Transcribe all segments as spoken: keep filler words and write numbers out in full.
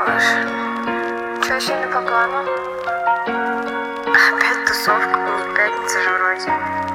малыш? Чё сегодня по плану? Опять тусовка, не пятница же вроде.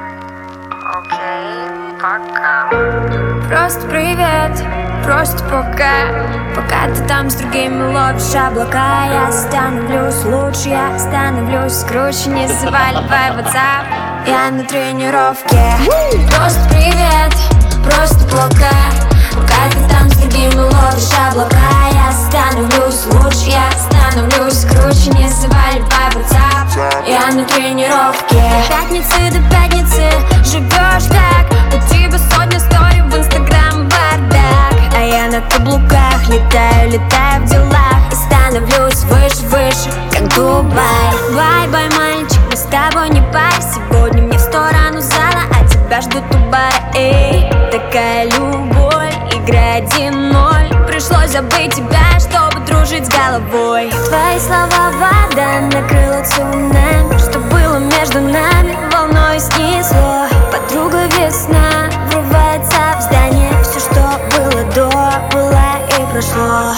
Окей, пока. Просто привет, просто пока. Пока ты там с другими ловишь облака, я становлюсь лучше, я становлюсь круче. Не заваливай WhatsApp, я на тренировке. Просто привет, просто пока. Пока ты там с другими ловишь облака, я становлюсь лучше, я становлюсь круче. Не заваливай WhatsApp, я на тренировке. Пятницы до пятницы живешь так, у тебя сотня стори в Инстаграм, бардак. А я на каблуках летаю, летаю в делах и становлюсь выше, выше, как Дубай. Бай-бай, мальчик, мы с тобой не пара. Сегодня мне в сторону зала, а тебя ждут у бара. Эй, такая любовь, игра один-ноль. Пришлось забыть тебя, чтобы дружить с головой. Твои слова вода накрыла цунами. Что было между нами, волной снесло. Подруга весна врывается в здание. Все, что было до, было и прошло.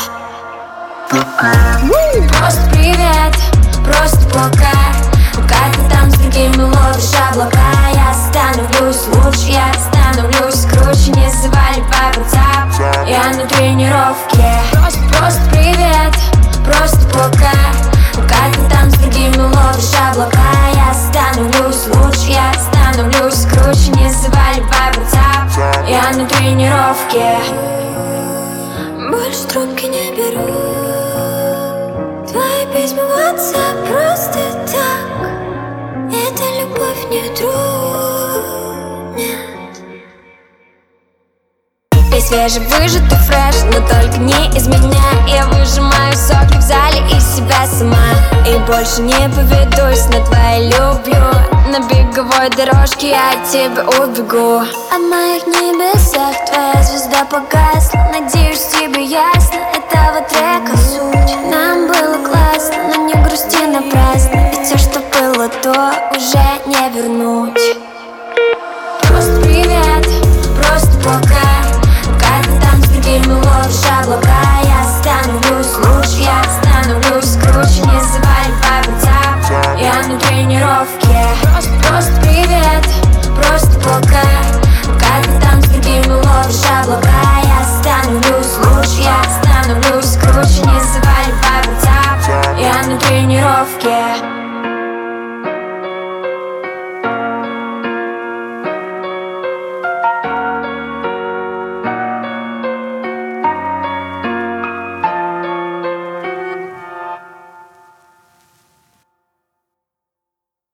Просто привет, просто пока. Пока ты там с другими ловишь облака, я становлюсь лучше, я становлюсь круче. Не заваливай WhatsApp, я на тренировке. Просто, просто привет, просто пока. Пока ты там с другими ловишь облака, я становлюсь лучше, я становлюсь круче. Не заваливай WhatsApp, я на тренировке. Больше трубки не беру. Твои письма в WhatsApp просто так. Это любовь, не друг, нет. И свежевыжатый фреш, но только не из меня. Я выжимаю соки в зале из себя сама. И больше не поведусь на твои люблю. На беговой дорожке я от тебя убегу. А в моих небесах твоя звезда погасла.